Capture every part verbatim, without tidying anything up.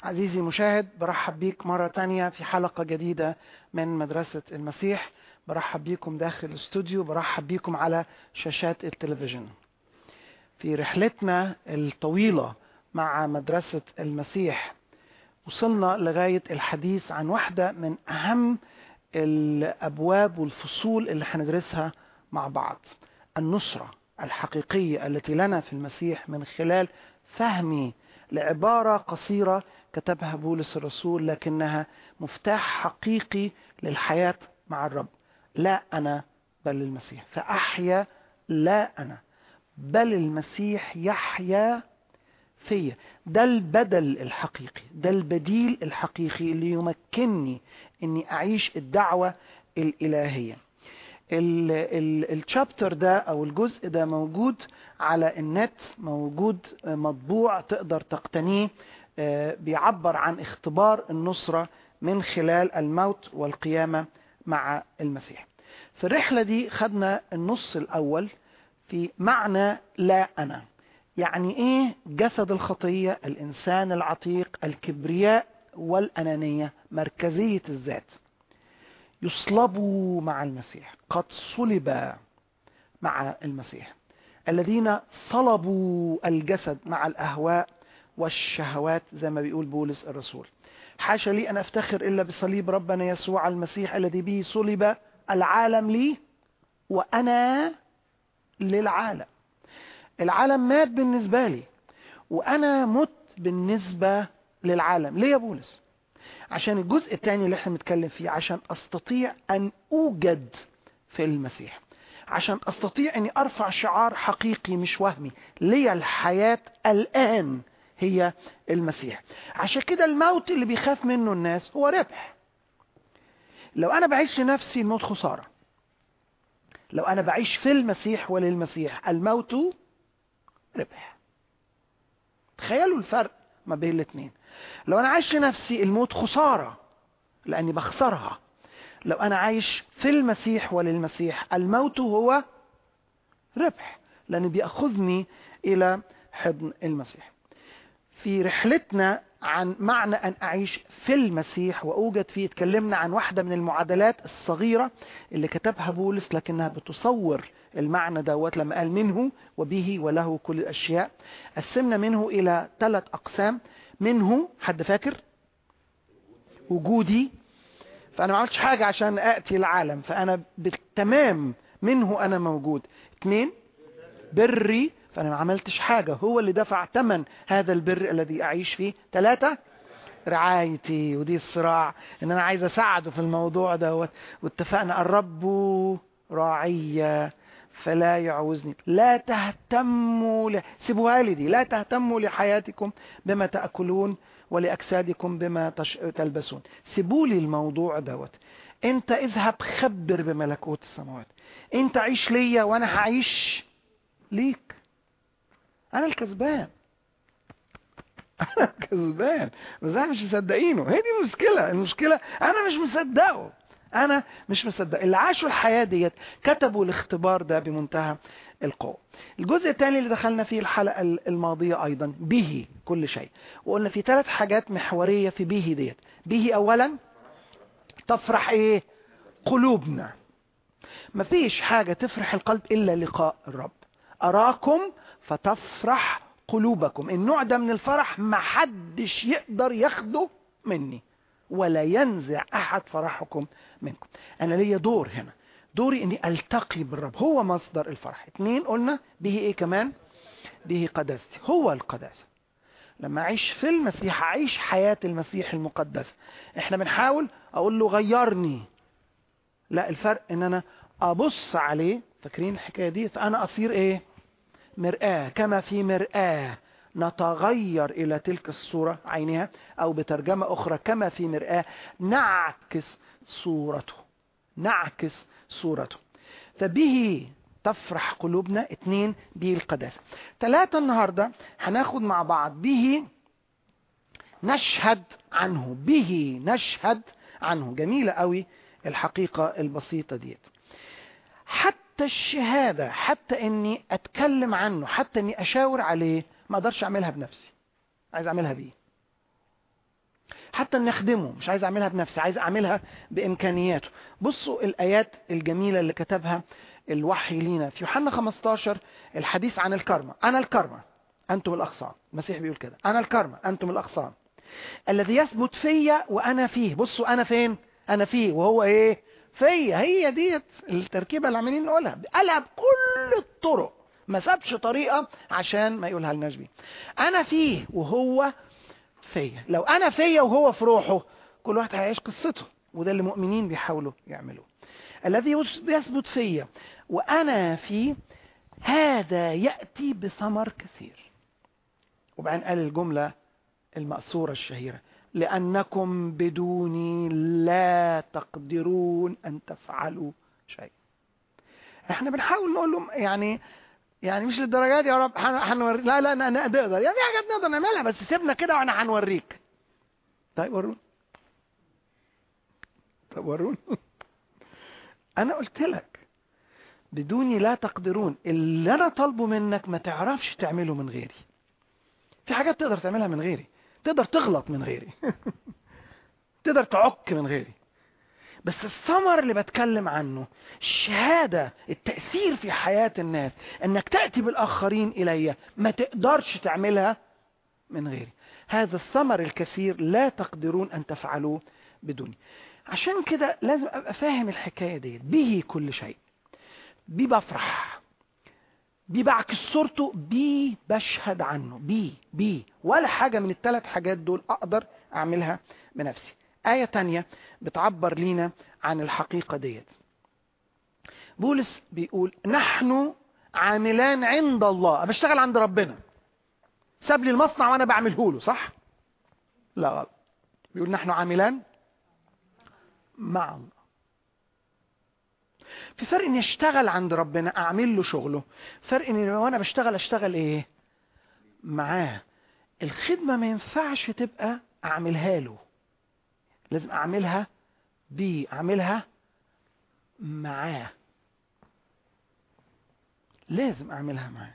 عزيزي المشاهد، برحب بيك مرة تانية في حلقة جديدة من مدرسة المسيح. برحب بيكم داخل الاستوديو، برحب بيكم على شاشات التلفزيون. في رحلتنا الطويلة مع مدرسة المسيح وصلنا لغاية الحديث عن واحدة من أهم الأبواب والفصول اللي هندرسها مع بعض: النصرة الحقيقية التي لنا في المسيح من خلال فهمي لعبارة قصيرة كتبها بولس الرسول، لكنها مفتاح حقيقي للحياة مع الرب. لا أنا بل المسيح، فأحيا لا أنا بل المسيح يحيا فيا. ده البدل الحقيقي، ده البديل الحقيقي اللي يمكنني اني اعيش الدعوة الالهية. الشابتر ده او الجزء ده موجود على النت، موجود مطبوع، تقدر تقتنيه. بيعبر عن اختبار النصرة من خلال الموت والقيامة مع المسيح. في الرحلة دي خدنا النص الاول في معنى لا انا. يعني ايه جسد الخطية، الانسان العتيق، الكبرياء والانانية، مركزية الذات، يصلبوا مع المسيح، قد صلب مع المسيح. الذين صلبوا الجسد مع الاهواء والشهوات، زي ما بيقول بولس الرسول: حاشا لي ان افتخر الا بصليب ربنا يسوع المسيح الذي به صلب العالم لي وانا للعالم. العالم مات بالنسبة لي وانا مت بالنسبة للعالم. ليه يا بولس؟ عشان الجزء الثاني اللي احنا بنتكلم فيه، عشان استطيع ان اوجد في المسيح، عشان استطيع اني ارفع شعار حقيقي مش وهمي: لي الحياة الان هي المسيح. عشان كده الموت اللي بيخاف منه الناس هو ربح. لو انا بعيش لنفسي الموت خسارة، لو انا بعيش في المسيح وللمسيح الموت ربح. تخيلوا الفرق ما بين الاثنين. لو انا عايش لنفسي الموت خسارة لاني بخسرها. لو انا عايش في المسيح وللمسيح الموت هو ربح لانه بيأخذني الى حضن المسيح. في رحلتنا عن معنى ان اعيش في المسيح واوجد فيه، اتكلمنا عن واحدة من المعادلات الصغيرة اللي كتبها بولس، لكنها بتصور المعنى دوت لما قال منه وبه وله كل الاشياء. قسمنا منه الى ثلاث اقسام. منه، حد فاكر؟ وجودي، فانا ما عملتش حاجة عشان اتي العالم، فانا بالتمام منه انا موجود. اثنين، بري، فانا ما عملتش حاجة، هو اللي دفع ثمن هذا البر الذي اعيش فيه. ثلاثة، رعايتي، ودي الصراع ان انا عايز اساعده في الموضوع دوت. واتفقنا: الرب راعي فلا يعوزني. لا تهتموا ل... سيبوها لي دي: لا تهتموا لحياتكم بما تأكلون ولأجسادكم بما تش... تلبسون. سيبوا لي الموضوع دوت. انت اذهب خبر بملكوت السماوات. انت عيش ليا وانا هعيش ليك. انا الكسبان، انا كذبان. بس احنا مش مصدقينه. هي دي المشكله. المشكله انا مش مصدقه، انا مش مصدق. اللي عاشوا الحياه ديت كتبوا الاختبار ده بمنتهى القوه. الجزء الثاني اللي دخلنا فيه الحلقه الماضيه ايضا: به كل شيء. وقلنا في ثلاث حاجات محوريه في به ديت. به اولا تفرح ايه؟ قلوبنا. مفيش حاجه تفرح القلب الا لقاء الرب. اراكم فتفرح قلوبكم. النوع ده من الفرح ما حدش يقدر ياخده مني، ولا ينزع احد فرحكم منكم. انا ليا دور هنا، دوري اني التقي بالرب، هو مصدر الفرح. اتنين، قلنا به ايه كمان؟ به قداستي، هو القداسة. لما اعيش في المسيح اعيش حياة المسيح المقدسة. احنا بنحاول اقول له غيرني، لا، الفرق ان انا ابص عليه. فاكرين الحكاية دي؟ فانا اصير ايه؟ مرآة. كما في مرآة نتغير إلى تلك الصورة عينها، أو بترجمة أخرى: كما في مرآة نعكس صورته، نعكس صورته. فبه تفرح قلوبنا. اثنين، به القداسة. ثلاثة، النهاردة هناخد مع بعض: به نشهد عنه. به نشهد عنه. جميلة قوي الحقيقة البسيطة ديت. حتى الشهادة، حتى اني اتكلم عنه، حتى اني اشاور عليه، ما اقدرش اعملها بنفسي، عايز اعملها بيه. حتى نخدمه، مش عايز اعملها بنفسي، عايز اعملها بامكانياته. بصوا الايات الجميلة اللي كتبها الوحي لينا في يوحنا خمستاشر، الحديث عن الكرمة. انا الكرمة انتم الاغصان. المسيح بيقول كده، انا الكرمة انتم الاغصان، الذي يثبت فيا وانا فيه. بصوا انا فين؟ انا فيه وهو ايه؟ فيا. هي دي التركيبة اللي عاملين نقولها، قالها بكل الطرق، ما سابش طريقة عشان ما يقولها لناش بيه. انا فيه وهو فيا. لو انا فيا وهو في روحه، كل واحد هيعيش قصته، وده اللي المؤمنين بيحاولوا يعملوه. الذي يثبت فيا وانا فيه هذا يأتي بثمر كثير. وبعدين قال الجملة المأثورة الشهيرة، لأنكم بدوني لا تقدرون أن تفعلوا شيء. احنا بنحاول نقول لهم يعني يعني مش للدرجات يا رب هنوريك، لا لا نقدر، يعني في حاجات نقدر نعملها، بس سيبنا كده وانا هنوريك. طيب ورون. طب ورون. انا قلت لك بدوني لا تقدرون. اللي انا طالبه منك ما تعرفش تعمله من غيري. في حاجات تقدر تعملها من غيري، تقدر تغلط من غيري تقدر تعك من غيري، بس الثمر اللي بتكلم عنه، الشهادة، التأثير في حياة الناس، انك تأتي بالآخرين إلي، ما تقدرش تعملها من غيري. هذا الثمر الكثير لا تقدرون أن تفعلوه بدوني. عشان كده لازم أبقى فاهم الحكاية دي. به كل شيء، بي بفرح، بي بعكس صورته، بي بشهد عنه، بي بي ولا حاجة من الثلاث حاجات دول أقدر أعملها بنفسي. آية تانية بتعبر لينا عن الحقيقة ديت. بولس بيقول نحن عاملان عند الله. بشتغل عند ربنا، ساب لي المصنع وانا بعمله له، صح؟ لا غلط. بيقول نحن عاملان مع الله. في فرق ان يشتغل عند ربنا اعمل له شغله، فرق ان وانا بشتغل اشتغل ايه؟ معاه. الخدمة ما ينفعش تبقى اعملها له، لازم اعملها بيه، اعملها معاه، لازم اعملها معاه.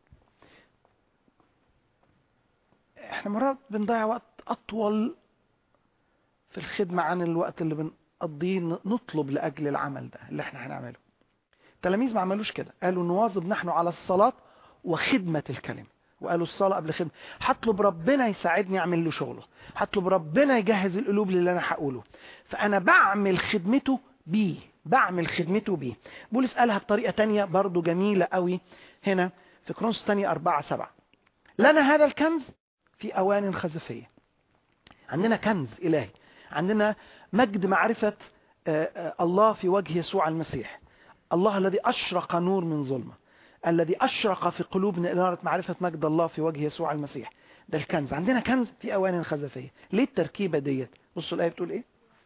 احنا مرات بنضيع وقت اطول في الخدمة عن الوقت اللي بنقضيه نطلب لأجل العمل ده اللي احنا هنعمله. التلاميذ ما عملوش كده، قالوا نواظب نحن على الصلاة وخدمة الكلمة، وقالوا الصلاة قبل خدمة. هطلب ربنا يساعدني اعمل له شغله، هطلب ربنا يجهز القلوب للي انا هقوله، فانا بعمل خدمته بيه، بعمل خدمته بيه. بولس قالها بطريقة تانية برضو جميلة قوي هنا في كورنثوس الثانية أربعة سبعة، لنا هذا الكنز في أوان خزفية. عندنا كنز إلهي، عندنا مجد معرفة الله في وجه يسوع المسيح، الله الذي أشرق نور من ظلمة، الذي أشرق في قلوبنا إنارة معرفة مجد الله في وجه يسوع المسيح. ده الكنز. عندنا كنز في أوان خزفية. ليه التركيبة ديت؟ بصوا الآية بتقول إيه؟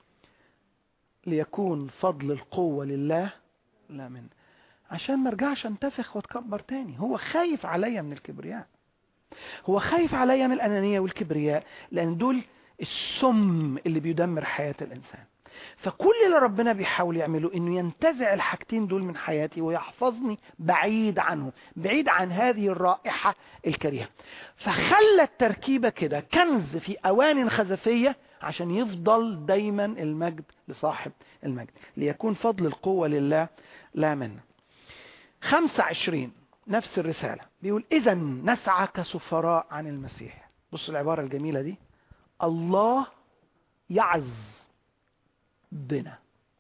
ليكون فضل القوة لله لا من، عشان ما ارجعش انتفخ واتكبر تاني. هو خايف عليا من الكبرياء، هو خايف عليا من الأنانية والكبرياء، لأن دول السم اللي بيدمر حياة الإنسان. فكل اللي ربنا بيحاول يعمله إنه ينتزع الحاجتين دول من حياتي ويحفظني بعيد عنه، بعيد عن هذه الرائحة الكريهة. فخلى التركيبة كده كنز في أوان خزفية عشان يفضل دايما المجد لصاحب المجد. ليكون فضل القوة لله لا منا. خمسة عشرين نفس الرسالة بيقول إذا نسعى كسفراء عن المسيح. بص العبارة الجميلة دي، الله يعز بنا.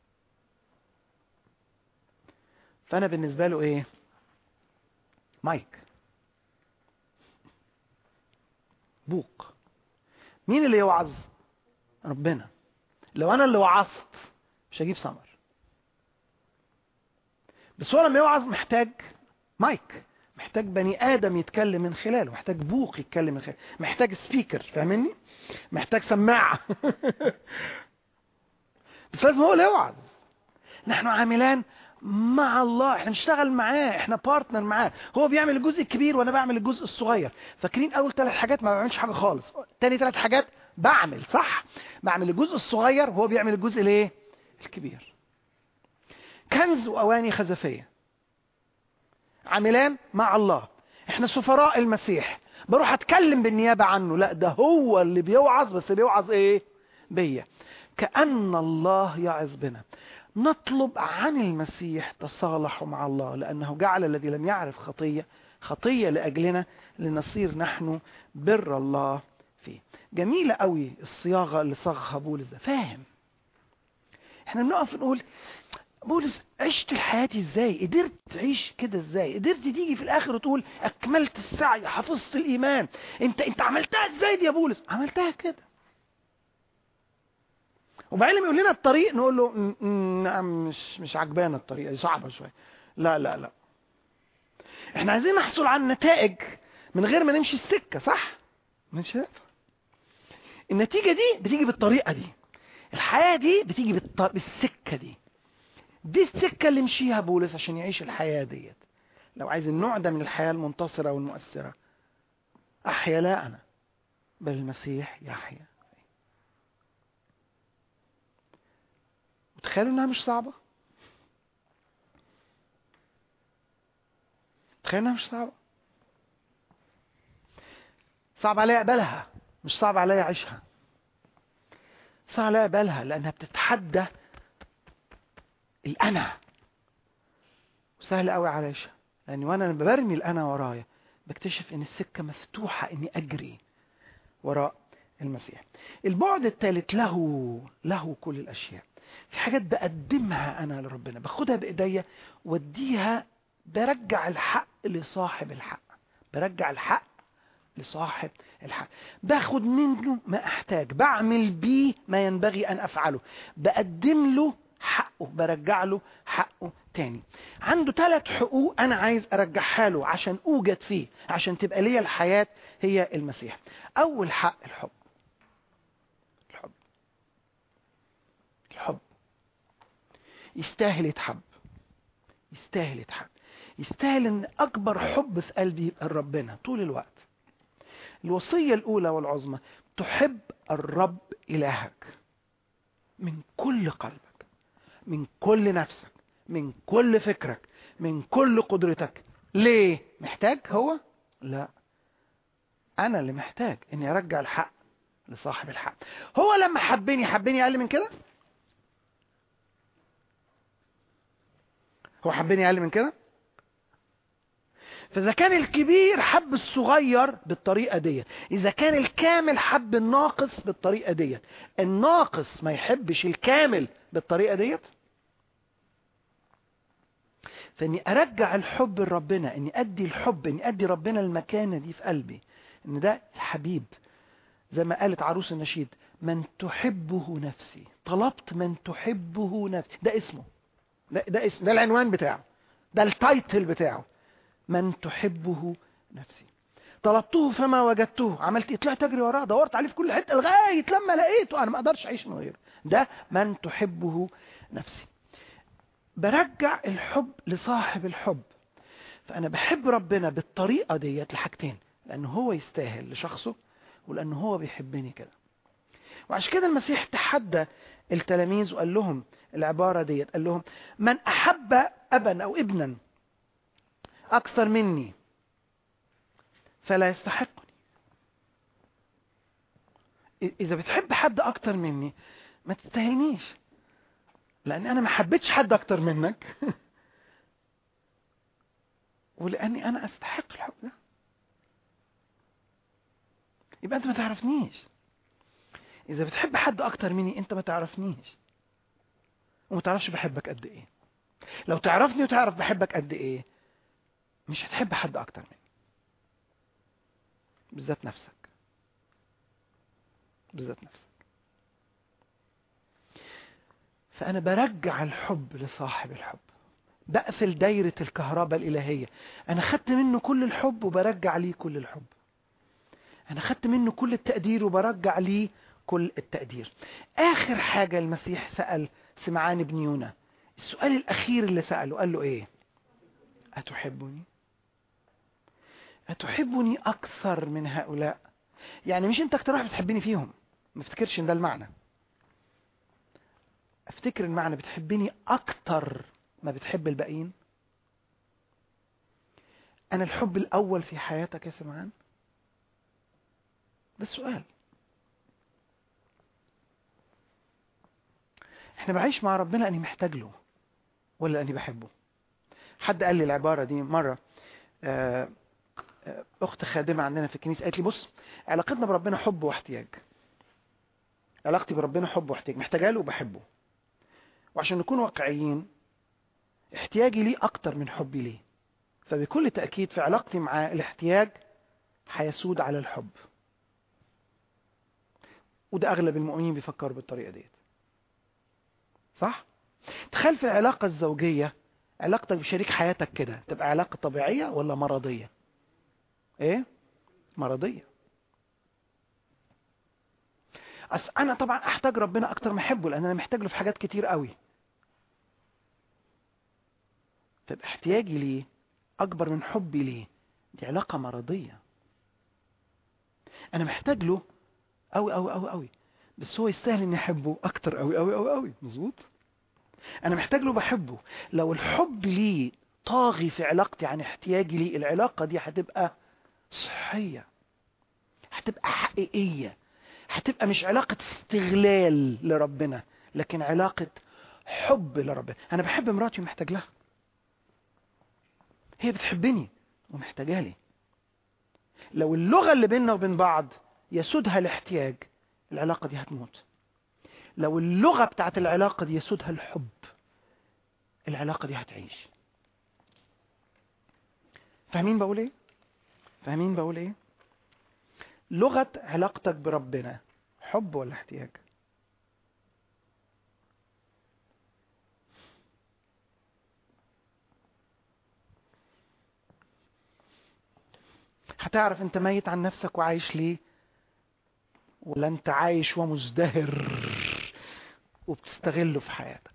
فأنا بالنسبة له إيه؟ مايك، بوق. مين اللي يوعظ؟ ربنا. لو أنا اللي وعظت مش هجيب ثمر. بس هو لما يوعظ محتاج مايك، محتاج بني آدم يتكلم من خلاله، محتاج بوق يتكلم من خلاله، محتاج سبيكر، فاهمني؟ محتاج سماعة بس لازم هو اللي يوعظ. نحن عاملان مع الله، احنا نشتغل معاه، احنا بارتنر معاه. هو بيعمل الجزء الكبير وانا بعمل الجزء الصغير. فاكرين اول ثلاث حاجات ما بعملش حاجة خالص، تاني ثلاث حاجات بعمل صح، بعمل الجزء الصغير وهو بيعمل الجزء الايه؟ الكبير. كنز واواني خزفية، عاملان مع الله. احنا سفراء المسيح، بروح اتكلم بالنيابة عنه، لا ده هو اللي بيوعظ، بس بيوعظ ايه؟ بيا. كأن الله يعظ بنا. نطلب عن المسيح تصالحوا مع الله، لأنه جعل الذي لم يعرف خطية خطية لأجلنا لنصير نحن بر الله فيه. جميلة قوي الصياغة اللي صاغها بولس ده، فاهم؟ احنا بنقف نقول بولس عشت الحياة ازاي؟ قدرت تعيش كده ازاي؟ قدرت تيجي في الاخر وتقول اكملت السعي حفظت الايمان؟ انت انت عملتها ازاي دي يا بولس؟ عملتها كده. وبعدين لما يقول لنا الطريق نقول له م- م- نعم مش مش عجبانا الطريقه دي، صعبه شويه. لا لا لا، احنا عايزين نحصل على النتائج من غير ما نمشي السكه، صح؟ مش هينفع. النتيجه دي بتيجي بالطريقه دي، الحياه دي بتيجي بالط... بالسكه دي. دي السكه اللي مشيها بولس عشان يعيش الحياه ديت. لو عايز النوع ده من الحياه المنتصره والمؤثره، احيا لا انا بل المسيح يحيا. تخيلوا انها مش صعبه؟ تخيلوا انها مش صعبه؟ صعب عليا اقبلها، مش صعب عليا اعيشها. صعب عليا اقبلها لانها بتتحدى الانا، وسهل قوي عليشها. لاني وانا برمي الانا ورايا بكتشف ان السكه مفتوحه اني اجري وراء المسيح. البعد الثالث له له كل الاشياء. في حاجات بقدمها انا لربنا، باخدها بايديا واديها، برجع الحق لصاحب الحق، برجع الحق لصاحب الحق، باخد منه ما احتاج، بعمل بيه ما ينبغي ان افعله، بقدم له حقه، برجع له حقه تاني. عنده ثلاث حقوق انا عايز ارجعها له عشان اوجد فيه، عشان تبقى ليا الحياة هي المسيح. اول حق الحب. الحب الحب يستاهل يتحب، يستاهل يتحب، يستاهل ان اكبر حب في قلبي يبقى ربنا طول الوقت. الوصية الأولى والعظمى: تحب الرب إلهك من كل قلبك، من كل نفسك، من كل فكرك، من كل قدرتك. ليه؟ محتاج هو؟ لا، أنا اللي محتاج إني أرجع الحق لصاحب الحق. هو لما حبني حبني أقل من كده؟ هو حبني أقل من كده؟ فإذا كان الكبير حب الصغير بالطريقة دي، إذا كان الكامل حب الناقص بالطريقة دي، الناقص ما يحبش الكامل بالطريقة دي. فإني أرجع الحب لربنا، إني أدي الحب، إني أدي ربنا المكانة دي في قلبي، إن ده الحبيب. زي ما قالت عروس النشيد: من تحبه نفسي. طلبت من تحبه نفسي، ده اسمه، ده, ده اسم، ده العنوان بتاعه، ده التايتل بتاعه، من تحبه نفسي. طلبته فما وجدته، عملت ايه؟ طلعت اجري وراه، دورت عليه في كل حته لغايه لما لقيته. انا ما اقدرش اعيش من غيره. ده من تحبه نفسي. برجع الحب لصاحب الحب. فانا بحب ربنا بالطريقه ديت لحاجتين: لانه هو يستاهل لشخصه، ولانه هو بيحبني كده. وعشان كده المسيح تحدى التلاميذ وقال لهم العباره ديت، قال لهم: من احب ابا او ابنا اكثر مني فلا يستحقني. اذا بتحب حد اكتر مني ما تستاهلنيش، لان انا ما حبيتش حد اكتر منك ولاني انا استحق الحب ده. يبقى انت ما تعرفنيش. اذا بتحب حد اكتر مني انت ما تعرفنيش، وما تعرفش بحبك قد ايه. لو تعرفني وتعرف بحبك قد ايه مش هتحب حد اكتر مني، بالذات نفسك، بالذات نفسك. فانا برجع الحب لصاحب الحب، بقفل دايرة الكهرباء الالهية. انا خدت منه كل الحب وبرجع ليه كل الحب. انا خدت منه كل التقدير وبرجع ليه كل التقدير. اخر حاجة المسيح سأل سمعان بن يونا، السؤال الاخير اللي سأله، قال له ايه؟ اتحبني؟ اتحبني اكثر من هؤلاء؟ يعني مش انت اكتر واحد بتحبني فيهم، ما افتكرش ان ده المعنى. افتكر المعنى: بتحبني اكتر ما بتحب الباقيين. انا الحب الاول في حياتك يا سمعان. ده السؤال. احنا بعيش مع ربنا اني محتاج له ولا اني بحبه؟ حد قال لي العبارة دي مرة، اخت خادمة عندنا في الكنيسة قالت لي بص، علاقتنا بربنا حب واحتياج. علاقتي بربنا حب واحتياج، محتاجه له وبحبه. وعشان نكون واقعيين، احتياجي ليه اكتر من حبي ليه. فبكل تأكيد في علاقتي مع الاحتياج هيسود على الحب. وده اغلب المؤمنين بيفكروا بالطريقة ديت، صح؟ تخيل في العلاقة الزوجية، علاقتك بشريك حياتك كده تبقى علاقة طبيعية ولا مرضية؟ ايه؟ مرضية. أصل انا طبعا احتاج ربنا اكتر ما احبه، لان انا محتاج له في حاجات كتير قوي. طب احتياجي ليه اكبر من حبي ليه، دي علاقة مرضية. انا محتاج له قوي قوي قوي قوي، بس هو يستاهل اني احبه اكتر قوي قوي قوي قوي. مظبوط. انا محتاج له بحبه. لو الحب ليه طاغي في علاقتي عن احتياجي ليه، العلاقة دي هتبقى صحية، هتبقى حقيقية، هتبقى مش علاقة استغلال لربنا، لكن علاقة حب لربنا. انا بحب مراتي ومحتاج لها، هي بتحبني ومحتاجة لي. لو اللغة اللي بيننا وبين بعض يسودها الاحتياج، العلاقة دي هتموت. لو اللغة بتاعت العلاقة دي يسودها الحب، العلاقة دي هتعيش. فاهمين بقول ايه؟ فاهمين بقول ايه؟ لغة علاقتك بربنا حب ولا احتياج؟ هتعرف انت ميت عن نفسك وعايش ليه، ولا انت عايش ومزدهر وبتستغله في حياتك.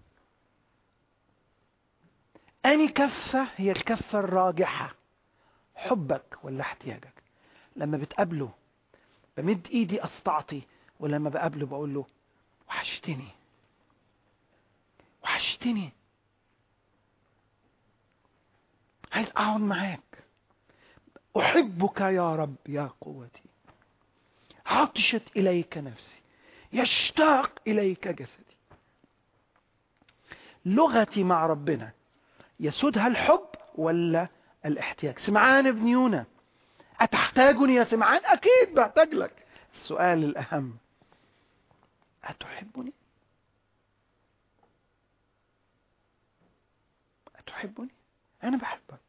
اني كفة هي الكفة الراجحة، حبك ولا احتياجك؟ لما بتقابله بمد ايدي استعطي، ولما بقابله بقول له وحشتني وحشتني، عايز اقعد معاك، احبك يا رب يا قوتي، عطشت اليك نفسي، يشتاق اليك جسدي. لغتي مع ربنا يسودها الحب ولا الاحتياج؟ سمعان ابن يونا، أتحتاجني يا سمعان؟ أكيد بحتاج لك. السؤال الأهم، أتحبني؟ أتحبني؟ أنا بحبك.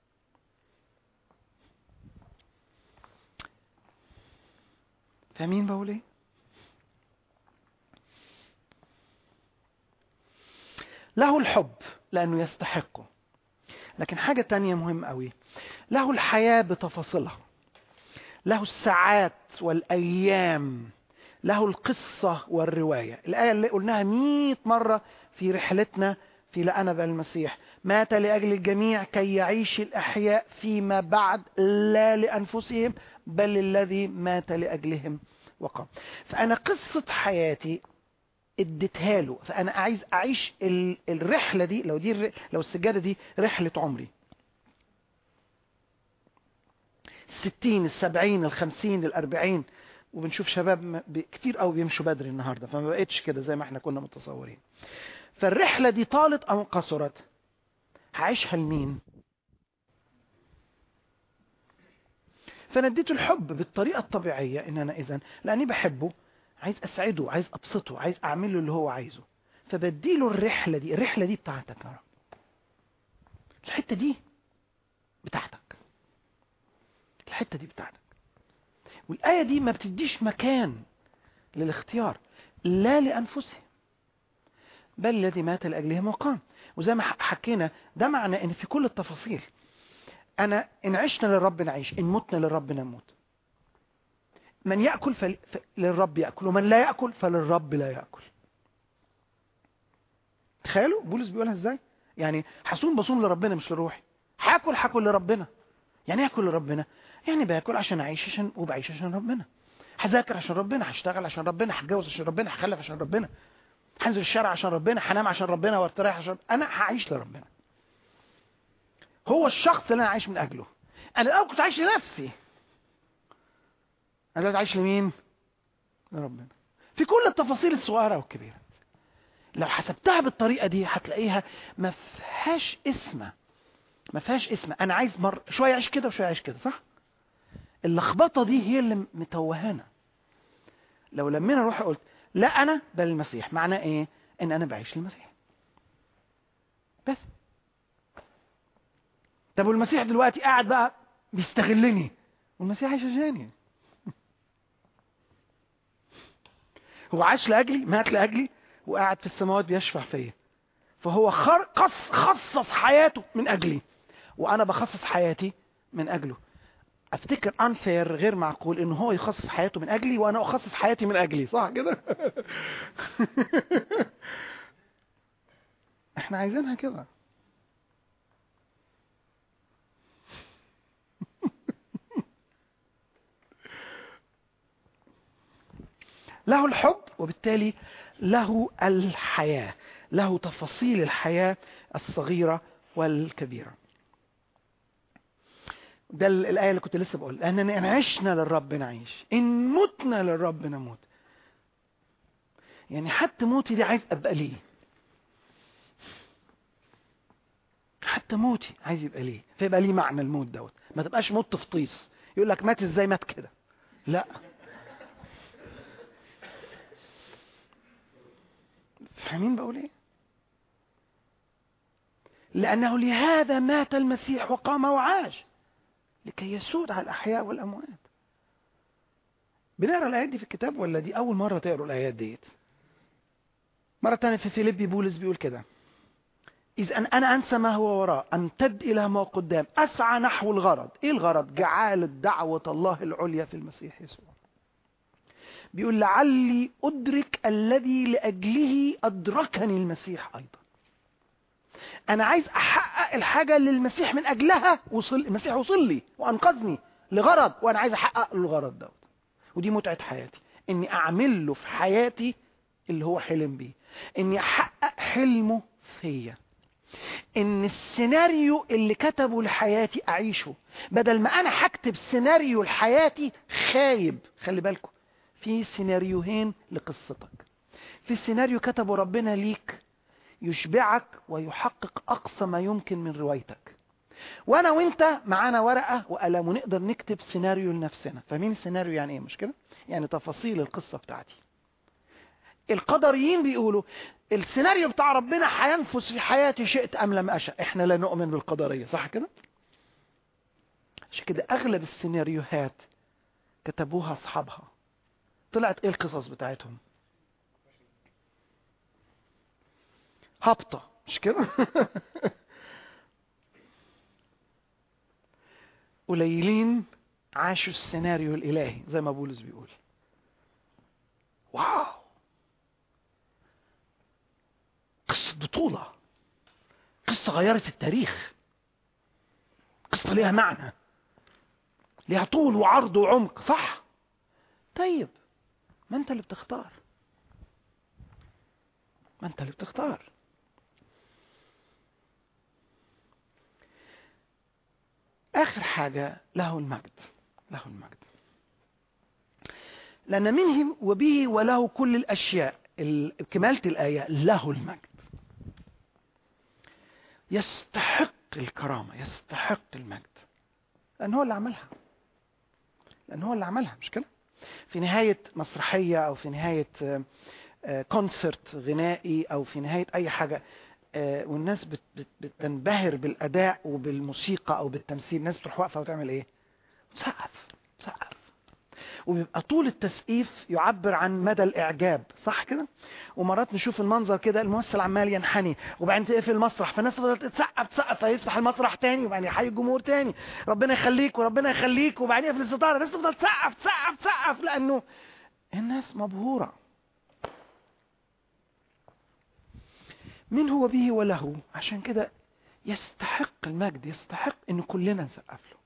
فاهمين بقول إيه؟ له الحب لأنه يستحقه، لكن حاجة تانية مهم قوي، له الحياة بتفاصيلها، له الساعات والأيام، له القصة والرواية. الآية اللي قلناها مئة مرة في رحلتنا في لأنب المسيح، مات لأجل الجميع كي يعيش الأحياء فيما بعد، لا لأنفسهم بل الذي مات لأجلهم وقام. فأنا قصة حياتي اديتها له، فأنا عايز أعيش الرحلة دي. لو دي لو السجادة دي رحلة عمري، الستين السبعين الخمسين الأربعين، وبنشوف شباب كتير قوي بيمشوا بدري النهاردة، فما بقتش كده زي ما احنا كنا متصورين. فالرحلة دي طالت أو قصرت، هعيشها لمين؟ فأنا اديته الحب بالطريقة الطبيعية، إن أنا إذن لأني بحبه، عايز أسعده، عايز أبسطه، عايز أعمله اللي هو عايزه، فبديله الرحلة دي. الرحلة دي بتاعتك يا رب، الحتة دي بتاعتك، الحتة دي بتاعتك. والآية دي ما بتديش مكان للاختيار، لا لأنفسهم بل الذي مات لأجلهم وقام. وزي ما حكينا ده معنى ان في كل التفاصيل، انا ان عشنا للرب نعيش، ان متنا للرب نموت. من يأكل فللرب يأكل، ومن لا يأكل فللرب لا يأكل. تخيلوا بولس بيقولها ازاي، يعني حصوم بصوم لربنا مش لروحي، هاكل هاكل لربنا. يعني ياكل لربنا، يعني باكل عشان اعيش عشان وبعيش عشان ربنا، هذاكر عشان ربنا، هشتغل عشان ربنا، هتجوز عشان ربنا، هخلف عشان ربنا، هنزل الشارع عشان ربنا، هنام عشان ربنا، وارتاح عشان ربنا. انا هعيش لربنا، هو الشخص اللي انا عايش من اجله. انا الاول كنت عايش لنفسي، انا دلوقتي عايش لمين؟ لربنا في كل التفاصيل الصغيرة والكبيرة. لو حسبتها بالطريقة دي هتلاقيها ما فيهاش اسمة، ما فيهاش اسمة. انا عايز مر شوية اعيش كده وشوية اعيش كده، صح؟ اللخبطة دي هي اللي متوهانا. لو لمينا روح قلت لا انا بل المسيح، معناه ايه؟ ان انا بعيش للمسيح بس. طب والمسيح دلوقتي قاعد بقى بيستغلني، والمسيح عايش عشاني. هو عاش لاجلي، مات لاجلي، وقاعد في السماوات بيشفع فيا. فهو خص خصص حياته من اجلي، وانا بخصص حياتي من اجله. افتكر انفير، غير معقول ان هو يخصص حياته من اجلي وانا اخصص حياتي من اجلي، صح كده؟ احنا عايزينها كده. له الحب وبالتالي له الحياة، له تفاصيل الحياة الصغيرة والكبيرة. ده الآية اللي كنت لسه بقول، أننا إن عشنا للرب نعيش، إن متنا للرب نموت. يعني حتى موتي دي عايز أبقى ليه، حتى موتي عايز يبقى ليه، فيبقى ليه معنى الموت دوت. ما تبقاش موت تفطيس، يقول لك مات ازاي، مات كده، لا. فاهمين بقول ايه؟ لأنه لهذا مات المسيح وقام وعاش لكي يسود على الأحياء والأموات. بنقرأ الآيات دي في الكتاب ولا دي أول مرة تقرأوا الآيات ديت؟ مرة تانية في فيليبي بولس بيقول كده: إذ أن أنا أنسى ما هو وراء، أمتد إلى ما قدام، أسعى نحو الغرض. إيه الغرض؟ جعالة دعوة الله العليا في المسيح يسوع. بيقول لعلي أدرك الذي لأجله أدركني المسيح أيضا. أنا عايز أحقق الحاجة اللي المسيح من أجلها وصل، المسيح وصل لي وأنقذني لغرض، وأنا عايز أحقق الغرض ده. ودي متعة حياتي، إني أعمل له في حياتي اللي هو حلم بيه، إني أحقق حلمه فيا، إن السيناريو اللي كتبه لحياتي أعيشه، بدل ما أنا هكتب سيناريو لحياتي خايب. خلي بالكم، في سيناريوهين لقصتك. في سيناريو كتبه ربنا ليك يشبعك ويحقق أقصى ما يمكن من روايتك، وانا وانت معانا ورقة وقلم ونقدر نكتب سيناريو لنفسنا. فاهمين السيناريو يعني ايه؟ مش كده؟ يعني تفاصيل القصة بتاعتي. القدريين بيقولوا السيناريو بتاع ربنا هينفذ في حياتي شئت ام لم اشأ. احنا لا نؤمن بالقدرية، صح كده؟ عشان كده اغلب السيناريوهات كتبوها اصحابها، طلعت ايه القصص بتاعتهم؟ هابطة، مش كده؟ قليلين عاشوا السيناريو الالهي زي ما بولس بيقول. واو، قصة بطولة، قصة غيرت التاريخ، قصة ليها معنى، ليها طول وعرض وعمق، صح؟ طيب ما انت اللي بتختار، ما انت اللي بتختار. اخر حاجة، له المجد، له المجد. لان منه وبه وله كل الاشياء، كمالة الاية له المجد. يستحق الكرامة، يستحق المجد، لان هو اللي عملها، لان هو اللي عملها، مش كده؟ في نهاية مسرحية او في نهاية كونسرت غنائي او في نهاية اي حاجة، والناس بتنبهر بالاداء وبالموسيقى او بالتمثيل، الناس بتروح واقفة وتعمل ايه؟ تسقف، تسقف. وبيبقى طول التسقيف يعبر عن مدى الاعجاب، صح كده؟ ومرات نشوف المنظر كده، الممثل عمال ينحني وبعدين تقفل المسرح، فالناس تفضل تسقف تسقف، فيفتح المسرح تاني وبعدين يحيي الجمهور تاني، ربنا يخليك وربنا يخليك، وبعدين يقفل الستاره، الناس تفضل تسقف تسقف تسقف، لانه الناس مبهوره. من هو به وله، عشان كده يستحق المجد، يستحق ان كلنا نسقف له،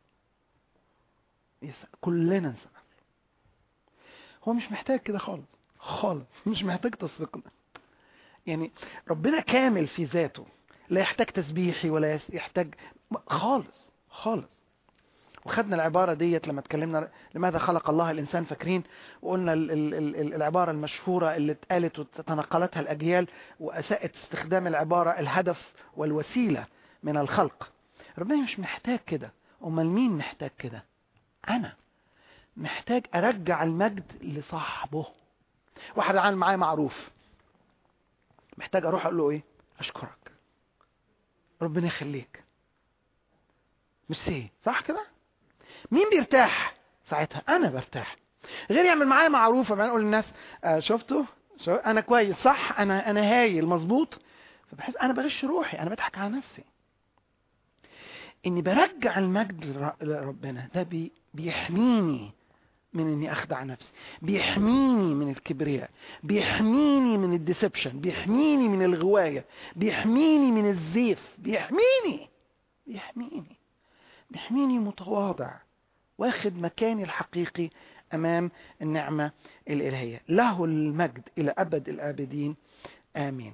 كلنا نسقف له. هو مش محتاج كده خالص خالص، مش محتاج تصفيقنا. يعني ربنا كامل في ذاته، لا يحتاج تسبيحي ولا يحتاج خالص خالص. وخدنا العبارة ديت لما اتكلمنا لماذا خلق الله الإنسان، فاكرين؟ وقلنا ال ال ال العبارة المشهورة اللي اتقالت وتنقلتها الأجيال وأساءت استخدام العبارة الهدف والوسيلة من الخلق. ربنا مش محتاج كده. أمال مين محتاج كده؟ أنا محتاج أرجع المجد لصاحبه. واحد عامل معايا معروف، محتاج أروح أقول له إيه؟ أشكرك، ربنا يخليك، ميرسي، صح كده؟ مين بيرتاح ساعتها؟ أنا برتاح. غير يعمل معايا معروف أبقى أقول للناس آه شفتوا شو أنا كويس، صح، أنا أنا هايل، مظبوط، فبحس أنا بغش روحي، أنا بضحك على نفسي. إني برجع المجد لربنا ده بي بيحميني من إني أخدع نفسي، بيحميني من الكبرياء، بيحميني من الديسبشن، بيحميني من الغواية، بيحميني من الزيف، بيحميني بيحميني بيحميني متواضع، واخد مكاني الحقيقي أمام النعمة الإلهية. له المجد إلى أبد الآبدين، آمين.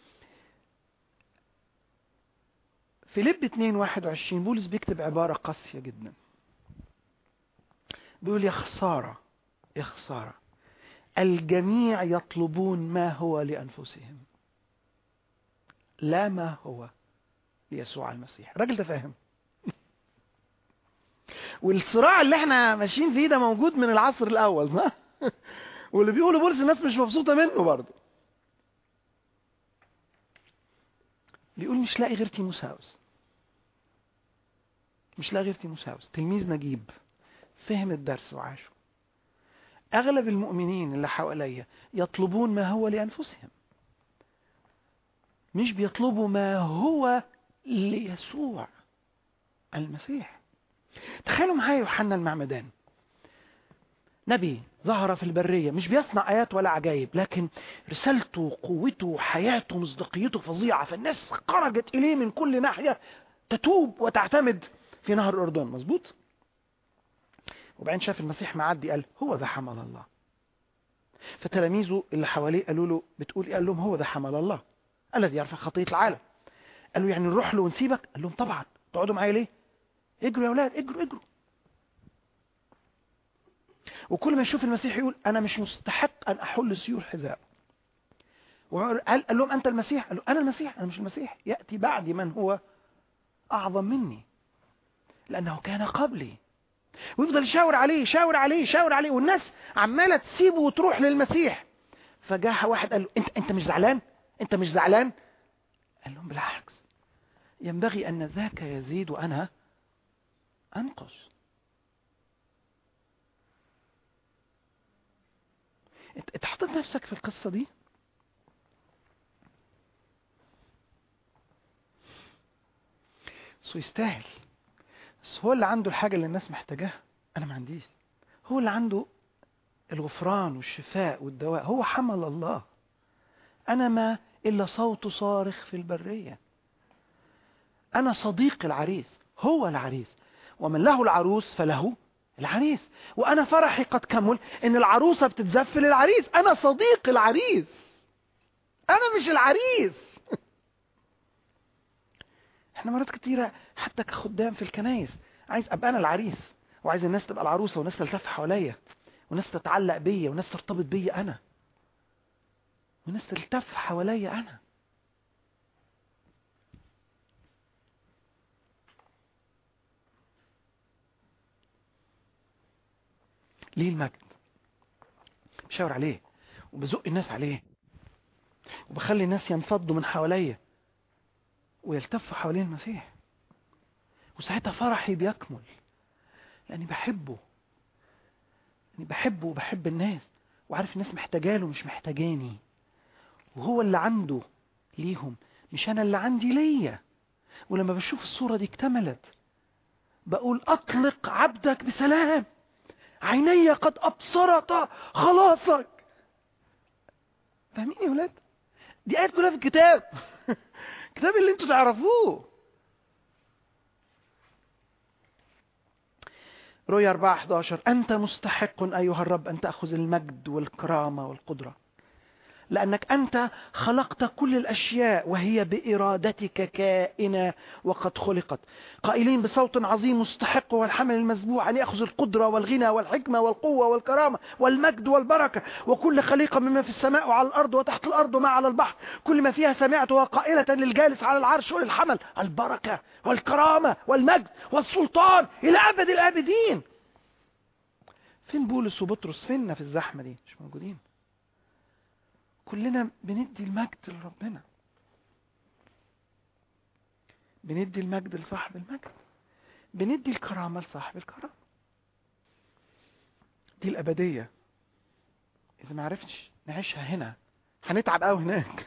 فيليب اتنين واحد وعشرين بولس بيكتب عبارة قاسية جدا، بيقول يا خسارة يا خسارة الجميع يطلبون ما هو لأنفسهم لا ما هو ليسوع المسيح. الراجل ده فاهم. والصراع اللي احنا ماشيين فيه ده موجود من العصر الأول، صح؟ واللي بيقولوا بولس الناس مش مبسوطة منه برضه. بيقول مش لاقي غير تيموثاوس، مش لاقي غير تيموثاوس تلميذ نجيب فهم الدرس وعاشه. أغلب المؤمنين اللي حواليا يطلبون ما هو لأنفسهم، مش بيطلبوا ما هو ليسوع المسيح. تخيلوا معايا يوحنا المعمدان، نبي ظهر في البرية، مش بيصنع آيات ولا عجائب، لكن رسالته قوته حياته مصداقيته فظيعة، فالناس خرجت إليه من كل ناحية تتوب وتعتمد في نهر الأردن، مظبوط؟ وبعدين شاف المسيح معدي قال هو ذا حمل الله. فتلاميذه اللي حواليه قالوا له بتقول ايه؟ قال لهم هو ذا حمل الله الذي يرفع خطية العالم. قالوا يعني نروح له ونسيبك؟ قال لهم طبعا، تقعدوا معايا ليه؟ اجروا يا اولاد، اجروا اجروا. وكل ما يشوف المسيح يقول انا مش مستحق ان احل سيول حذاء. وقال قال لهم انت المسيح؟ قالوا انا المسيح؟ انا مش المسيح، ياتي بعدي من هو اعظم مني لانه كان قبلي. ويفضل يشاور عليه يشاور عليه يشاور عليه، والناس عماله تسيبه وتروح للمسيح. فجاء واحد قال له انت انت مش زعلان؟ انت مش زعلان؟ قال لهم بالعكس، ينبغي ان ذاك يزيد وانا انقص. انت حطيت نفسك في القصه دي؟ سو يستاهل. بس هو اللي عنده الحاجه اللي الناس محتاجاها، انا ما عنديش. هو اللي عنده الغفران والشفاء والدواء، هو حمل الله. انا ما الا صوت صارخ في البريه. انا صديق العريس، هو العريس، ومن له العروس فله العريس. وانا فرحي قد كمل ان العروسه بتتزف للعريس. انا صديق العريس، انا مش العريس. احنا مرات كتيره حتى كخدام في الكنايس عايز ابقى انا العريس، وعايز الناس تبقى العروسه، والناس تلتف حواليا، وناس تتعلق بيا، وناس ترتبط بيا انا، وناس تلتف حواليا انا. ليه المجد؟ بشاور عليه وبزق الناس عليه وبخلي الناس ينفضوا من حواليا ويلتفوا حوالين المسيح، وساعتها فرحي بيكمل لاني بحبه، لاني بحبه وبحب الناس، وعارف الناس محتاجاله مش محتاجاني، وهو اللي عنده ليهم مش انا اللي عندي ليا. ولما بشوف الصورة دي اكتملت بقول اطلق عبدك بسلام، عيني قد ابصرت خلاصك. فاهمين يا ولاد؟ دي آيات كلها في الكتاب. الكتاب اللي انتوا تعرفوه. رؤيا أربعة إحدى عشر أنت مستحق أيها الرب أن تأخذ المجد والكرامة والقدرة، لأنك أنت خلقت كل الأشياء وهي بإرادتك كائنة وقد خلقت. قائلين بصوت عظيم مستحق والحمل المسبوع أن يأخذ القدرة والغنى والحكمة والقوة والكرامة والمجد والبركة، وكل خليقة مما في السماء وعلى الأرض وتحت الأرض وما على البحر كل ما فيها سمعتها قائلة للجالس على العرش وللحمل البركة والكرامة والمجد والسلطان إلى أبد الآبدين. فين بولس وبطرس؟ فيننا في الزحمة دي؟ مش موجودين. كلنا بندي المجد لربنا، بندي المجد لصاحب المجد، بندي الكرامة لصاحب الكرامة. دي الأبدية. إذا ما عرفتش نعيشها هنا هنتعب قوي هناك.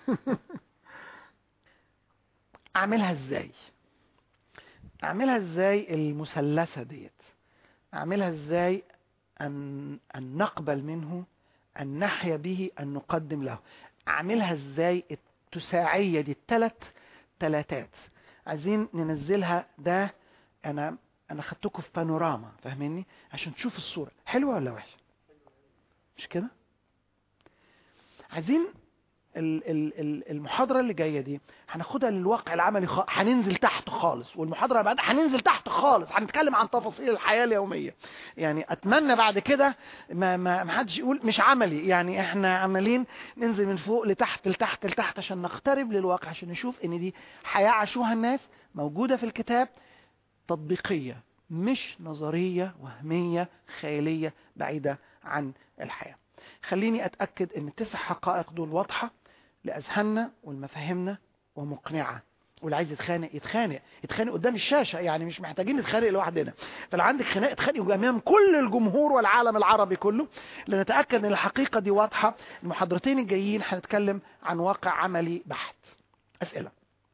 أعملها إزاي؟ أعملها إزاي المثلثة ديت؟ أعملها إزاي أن, أن نقبل منه، أن نحيا به، أن نقدم له؟ أعملها إزاي التساعية دي؟ الثلاث ثلاثات عايزين ننزلها. ده أنا أنا خدتكم في بانوراما، فاهميني؟ عشان تشوف الصورة حلوة ولا وحشة، مش كده؟ عايزين المحاضرة اللي جاية دي هناخدها للواقع العملي، خ... هننزل تحت خالص، والمحاضرة بعد هننزل تحت خالص، هنتكلم عن تفاصيل الحياة اليومية. يعني أتمنى بعد كده ما ما حدش يقول مش عملي، يعني احنا عمالين ننزل من فوق لتحت لتحت لتحت عشان نقترب للواقع، عشان نشوف ان دي حياة عاشوها الناس موجودة في الكتاب، تطبيقية مش نظرية وهمية خيالية بعيدة عن الحياة. خليني أتأكد ان التسع حقائق دول واضحة لأذهاننا والمفاهيمنا ومقنعة، واللي عايز يتخانق يتخانق يتخانق قدام الشاشة، يعني مش محتاجين نتخانق لوحدنا. فلو عندك خناق اتخانقوا امام كل الجمهور والعالم العربي كله لنتأكد ان الحقيقة دي واضحة. المحاضرتين الجايين هنتكلم عن واقع عملي بحت. أسئلة؟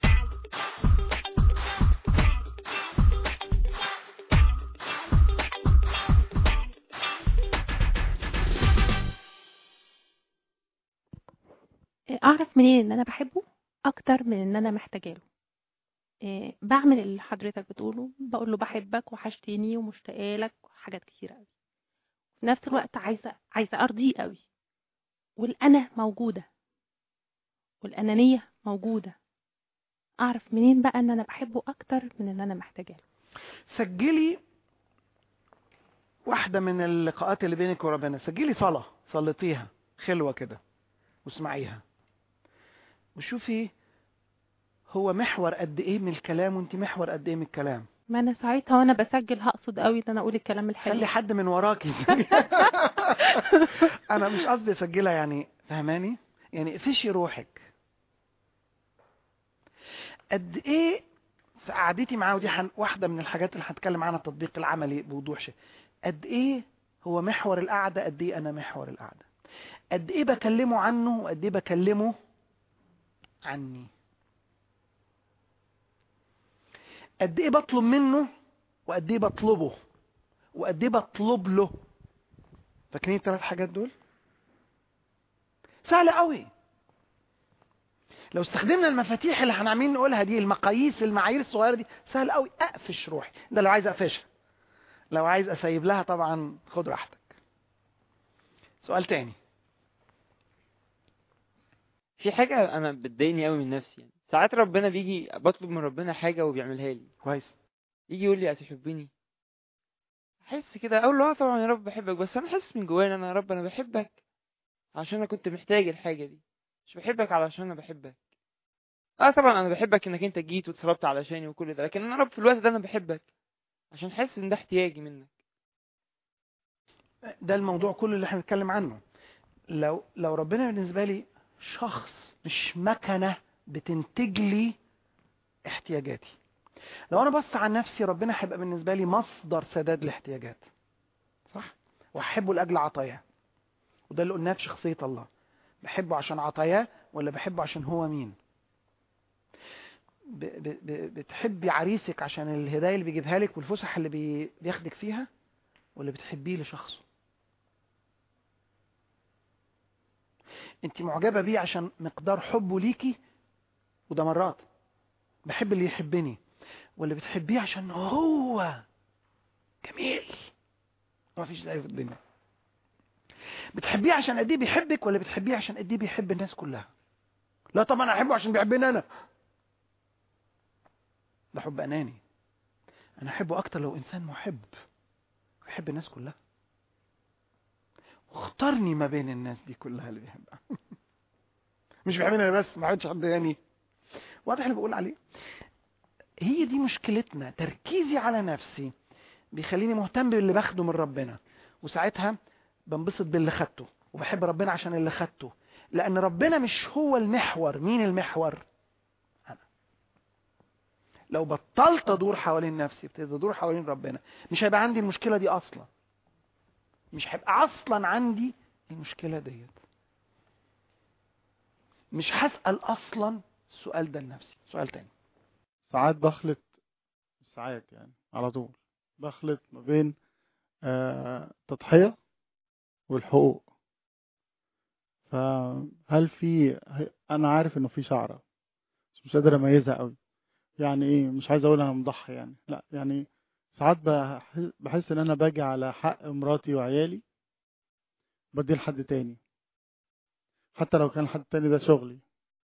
اعرف منين ان انا بحبه اكتر من ان انا محتاجه له؟ إيه، بعمل اللي حضرتك بتقوله، بقول له بحبك وحشتيني ومشتاقه لك وحاجات كتير قوي. في نفس الوقت عايزه عايزه ارضيه قوي، والانا موجوده والانانيه موجوده. اعرف منين بقى ان انا بحبه اكتر من ان انا محتاجه له؟ سجلي واحدة من اللقاءات اللي بينك وربنا، سجلي صلاة صليتيها خلوة كده واسمعيها وشوفي هو محور قد ايه من الكلام وانت محور قد ايه من الكلام. ما انا ساعتها وانا بسجل هقصد قوي ان انا اقول الكلام الحلو. خلي حد من وراكي. انا مش قصدي اسجلها، يعني فهماني؟ يعني اقفشي روحك قد ايه في قعدتي معاه. ودي حن... واحدة من الحاجات اللي هنتكلم عنها، التطبيق العملي بوضوح شيء. قد ايه هو محور القعدة، قد ايه انا محور القعدة، قد ايه بكلمه عنه وقد ايه بكلمه عني، قد ايه بطلب منه وقد ايه بطلبه وقد ايه بطلب له. فاكرين الثلاث حاجات دول؟ سهله قوي لو استخدمنا المفاتيح اللي هنعمل نقولها دي، المقاييس المعايير الصغيره دي، سهل قوي اقفش روحي. ده لو عايز اقفشها. لو عايز اسيب لها طبعا خد راحتك. سؤال تاني. في حاجة أنا بتضايقني قوي من نفسي، يعني ساعات ربنا بيجي بطلب من ربنا حاجة وبيعملها لي كويس، يجي يقول لي أتحبني، أحس كده أقول له آه طبعا يا رب بحبك، بس أنا حاسس من جوايا أنا يا رب أنا بحبك عشان أنا كنت محتاج الحاجة دي، مش بحبك علشان أنا بحبك. آه طبعا أنا بحبك إنك أنت جيت واتصلبت علشاني وكل ده، لكن أنا رب في الوقت ده أنا بحبك عشان حاسس إن ده احتياجي منك. ده الموضوع كله اللي احنا بنتكلم عنه. لو لو ربنا بالنسبه لي شخص مش مكنه بتنتج لي احتياجاتي، لو انا بص عن نفسي ربنا هيبقى بالنسبه لي مصدر سداد الاحتياجات، صح؟ واحبه لاجل عطاياه. وده اللي قلناه في شخصيه الله، بحبه عشان عطاياه ولا بحبه عشان هو مين؟ ب ب ب بتحبي عريسك عشان الهدايا اللي بيجيبها لك والفسح اللي بي بياخدك فيها، ولا بتحبيه لشخصه؟ انت معجبه بيه عشان مقدار حبه ليكي، وده مرات بحب اللي يحبني، ولا بتحبيه عشان هو جميل ما فيش زيه في الدنيا؟ بتحبيه عشان قد ايه بيحبك ولا بتحبيه عشان قد ايه بيحب الناس كلها؟ لا طبعا احبه عشان بيحبني انا، ده حب اناني. انا احبه اكتر لو انسان محب بيحب الناس كلها، واختارني ما بين الناس دي كلها اللي بيحبها. مش بيحبني انا بس، ما حدش حد تاني. واضح اللي بقول عليه؟ هي دي مشكلتنا، تركيزي على نفسي بيخليني مهتم باللي باخده من ربنا، وساعتها بنبسط باللي خدته وبحب ربنا عشان اللي خدته، لان ربنا مش هو المحور. مين المحور؟ انا. لو بطلت ادور حوالين نفسي ابتديت ادور حوالين ربنا، مش هيبقى عندي المشكله دي اصلا، مش هيبقى اصلا عندي المشكله ديت، مش هسال اصلا السؤال ده لنفسي. سؤال تاني. ساعات بخلط، ساعات يعني على طول بخلط ما بين آه تضحية والحقوق. فهل في، انا عارف انه في شعرة بس مش قادر اميزها قوي. يعني ايه؟ مش عايز اقول انا مضحي يعني، لا يعني ساعات بح- بحس ان انا باجي على حق مراتي وعيالي بدي لحد تاني، حتى لو كان حد تاني ده شغلي،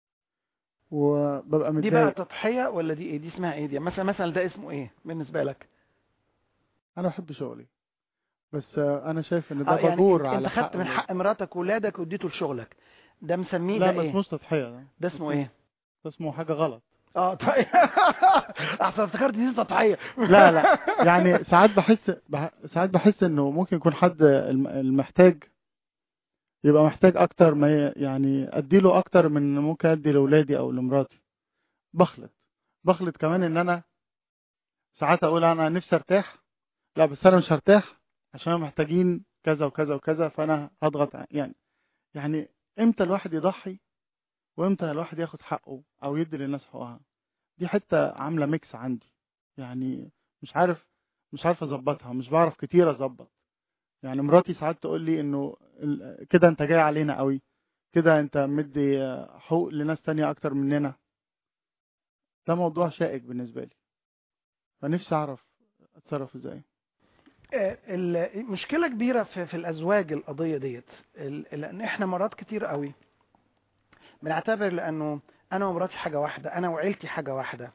وببقى دي بقى متضايق. تضحيه ولا دي ايه؟ دي اسمها ايه؟ دي مثلا مثلا ده اسمه ايه بالنسبه لك؟ انا بحب شغلي، بس آه، انا شايف ان ده اه يعني بجور انت انت على حق خدت من مراتي. حق مراتك وولادك واديته لشغلك، ده مسميه لا ده ما ايه؟ اسموش تضحية، ده ده اسمه ايه؟ ده اسمه حاجة غلط. اه طيب. احسن افتكرت دي تضحيه. لا لا، يعني ساعات بحس بح... ساعات بحس انه ممكن يكون حد الم- المحتاج يبقى محتاج اكتر ما ي- يعني اديله اكتر من ممكن ادي لاولادي او لمراتي. بخلط بخلط كمان ان انا ساعات اقول انا نفسي ارتاح، لا بس انا مش هرتاح عشان محتاجين كذا وكذا وكذا، فانا هضغط ع- يعني يعني امتى الواحد يضحي وامتى الواحد ياخد حقه او يدي للناس حقها؟ دي حتة عاملة ميكس عندي، يعني مش عارف مش عارف اظبطها، مش بعرف كتير اظبط. يعني مراتي ساعات تقول لي انه ال- كده انت جاي علينا قوي، كده انت مدي حقوق لناس تانية اكتر مننا. ده موضوع شائك بالنسبة لي، فنفسي اعرف اتصرف ازاي. آه، ال- مشكله كبيره في في الازواج القضيه ديت، ال- لان احنا مرات كتير قوي بنعتبر لانه انا ومراتي حاجه واحده، انا وعيلتي حاجه واحده،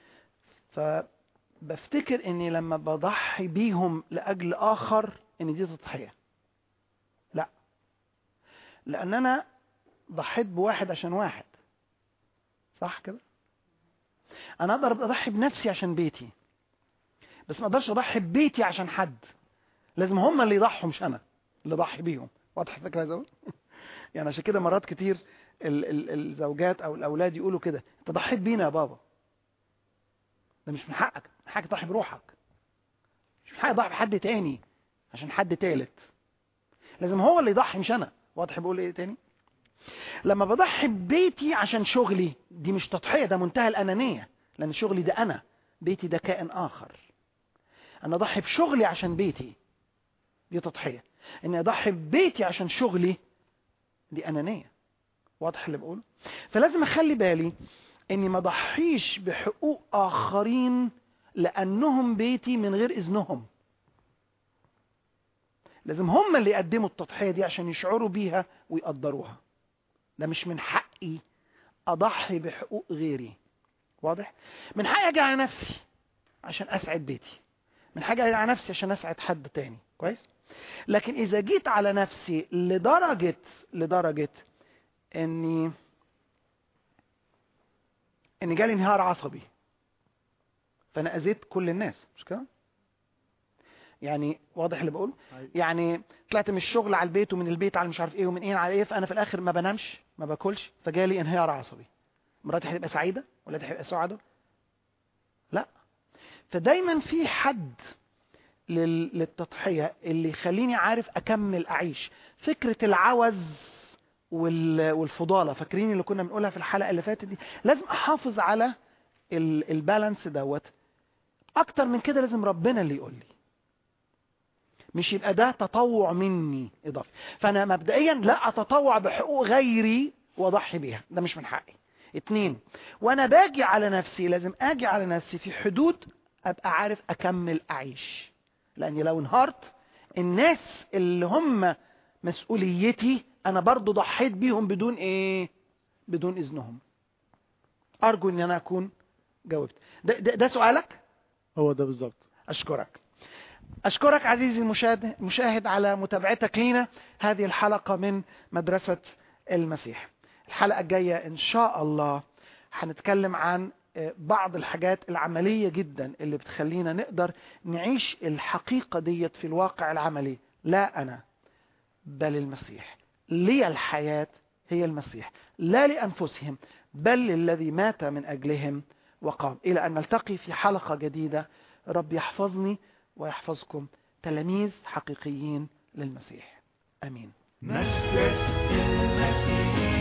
فبفتكر اني لما بضحي بيهم لاجل اخر ان دي تضحيه. لا، لان انا ضحيت بواحد عشان واحد، صح كده؟ انا اقدر اضحي بنفسي عشان بيتي، بس ما اقدرش اضحي ببيتي عشان حد. لازم هم اللي يضحوا مش انا اللي اضحي بيهم. واضح الفكره يا زول؟ يعني عشان كده مرات كتير ال ال الزوجات او الاولاد يقولوا كده: انت ضحيت بينا يا بابا. ده مش من حقك، من حقك تضحي بروحك، مش من حقك تضحي بحد تاني عشان حد تالت. لازم هو اللي يضحي مش انا. واضح بقول ايه تاني؟ لما بضحي ببيتي عشان شغلي دي مش تضحيه، ده منتهى الانانيه، لان شغلي ده انا، بيتي ده كائن اخر. انا اضحي بشغلي عشان بيتي دي تضحيه، اني اضحي ببيتي عشان شغلي دي انانيه. واضح اللي بقول؟ فلازم اخلي بالي اني ما اضحيش بحقوق اخرين لانهم بيتي من غير اذنهم. لازم هم اللي يقدموا التضحيه دي عشان يشعروا بيها ويقدروها. ده مش من حقي اضحي بحقوق غيري. واضح؟ من حقي اجي على نفسي عشان اسعد بيتي، من حاجه اجي على نفسي عشان اسعد حد تاني. كويس؟ لكن اذا جيت على نفسي لدرجه لدرجه اني ان جالي انهيار عصبي، فانا اذيت كل الناس، مش كده؟ يعني واضح اللي بقول؟ يعني طلعت من الشغل على البيت ومن البيت على مش عارف ايه ومن ايه على ايه، فانا في الاخر ما بنامش ما باكلش، فجالي انهيار عصبي. مراتي هتبقى سعيده ولا هتبقى سعاده؟ لا. فدايما في حد لل- للتضحيه اللي يخليني عارف اكمل اعيش. فكره العوز وال- والفضاله، فاكرين اللي كنا بنقولها في الحلقه اللي فاتت دي؟ لازم احافظ على ال- البالانس دوت. اكتر من كده لازم ربنا اللي يقول لي، مش يبقى ده تطوع مني اضافي. فانا مبدئيا لا اتطوع بحقوق غيري واضحي بيها، ده مش من حقي. اتنين، وانا باجي على نفسي لازم اجي على نفسي في حدود ابقى عارف اكمل اعيش، لاني لو انهارت الناس اللي هم مسؤوليتي انا برضو ضحيت بيهم بدون ايه؟ بدون اذنهم. ارجو ان انا اكون جاوبت. ده, ده, ده سؤالك؟ هو ده بالظبط. اشكرك اشكرك عزيزي المشاهد المشاهد على متابعتك لينا هذه الحلقة من مدرسة المسيح. الحلقة الجاية ان شاء الله هنتكلم عن بعض الحاجات العملية جدا اللي بتخلينا نقدر نعيش الحقيقة ديت في الواقع العملي. لا انا بل المسيح، لي الحياة هي المسيح، لا لأنفسهم بل للذي مات من أجلهم وقام. إلى أن نلتقي في حلقة جديدة، رب يحفظني ويحفظكم تلاميذ حقيقيين للمسيح. أمين. مجد المسيح.